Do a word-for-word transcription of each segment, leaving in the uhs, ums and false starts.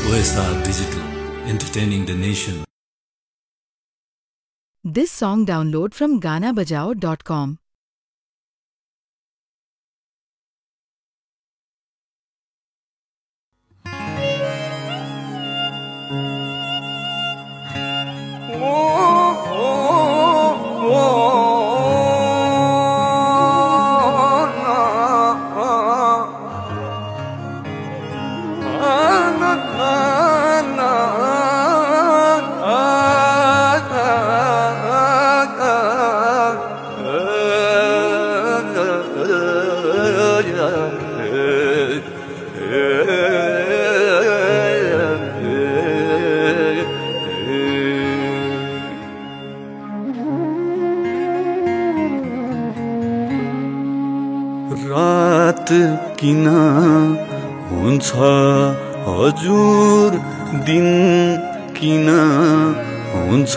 O S R Digital, entertaining the nation. This song download from Gana Bajao dot com. रात किन हुन्छ हजुर, दिन किन हुन्छ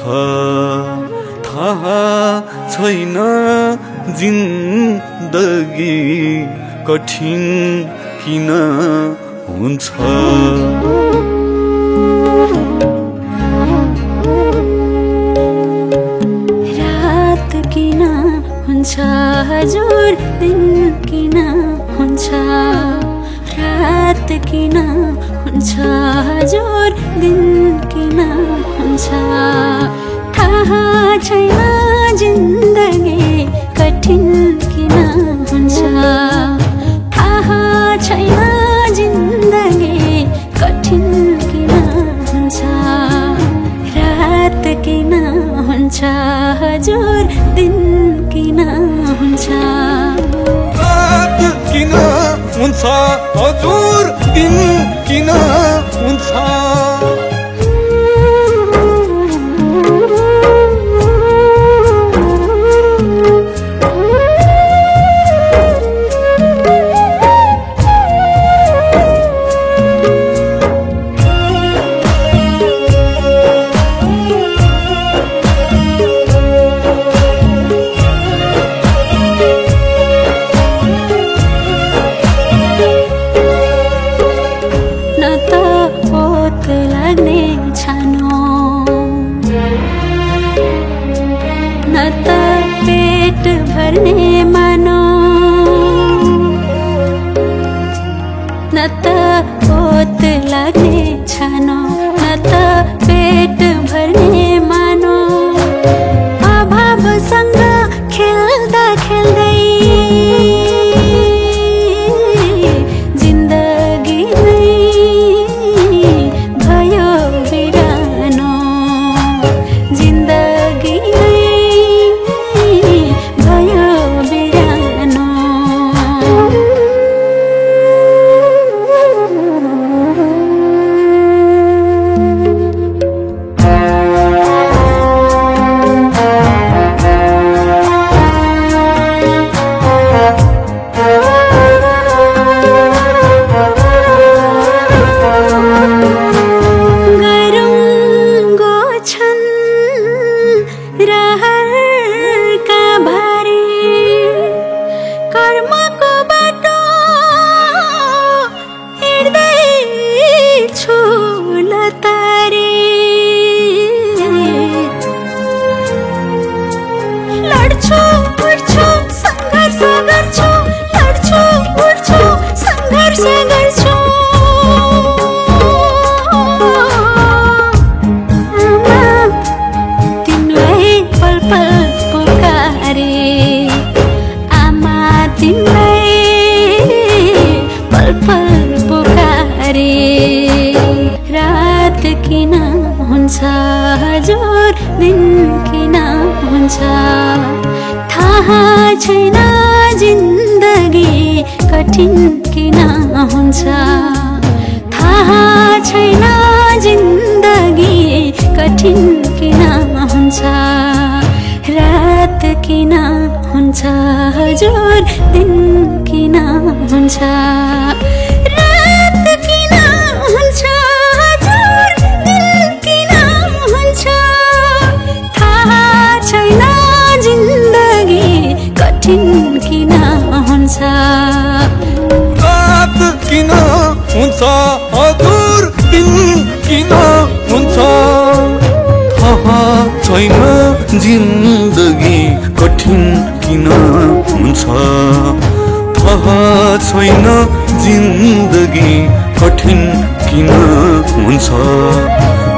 थाहा छैन, जिन्दगी कठिन किन हुन्छ। रात किन हुन्छ हजुर, दिन किन हुन्छ, रात किन हुन्छ हजुर, दिन किन हुन्छ थाहा छैन, जिन्दगी कठिन किन हुन्छ, थाहा छैन, जिन्दगी कठिन किन हुन्छ। रात किन हुन्छ हजुर, दिन किन हुन्छ, रात किन हुन्छ हजुर, दिन किन हुन्छ। न त पेट भर्ने मानो, न त पोत लाग्ने छानो, न त पेट भर्ने मानो। अभावसँग खेल्दा खेल्दै जिन्दगी नै भयो बिरानो, जिन्दगी भयो बिरानो। गरुङ्गो छन् रहरका भारी, कर्मको बाटो हिँड्दैछु लतारी। लड्छु उड्छु सङ्घर्ष गर्छु, लड्छु उड्छु सङ्घर्ष गर्छु। तिमीलाई पल पल पुकारे, आमा तिमीलाई पल पल पुकारे। रात किन हुन्छ हजुर, दिन किन हुन्छ थाहा छैन, जिन्दगी कठिन किन हुन्छ, थाहा छैन, जिन्दगी कठिन किन हुन्छ। रात किन हुन्छ हजुर, दिन किन हुन्छ, रात किन हुन्छ हजुर, दिन किन हुन्छ थाहा छैन, जिन्दगी कठिन किन हुन्छ। रात किन हुन्छ हजुर, दिन छैन जिन्दगी कठिन किन हुन्छ थाहा छैन जिन्दगी कठिन किन हुन्छ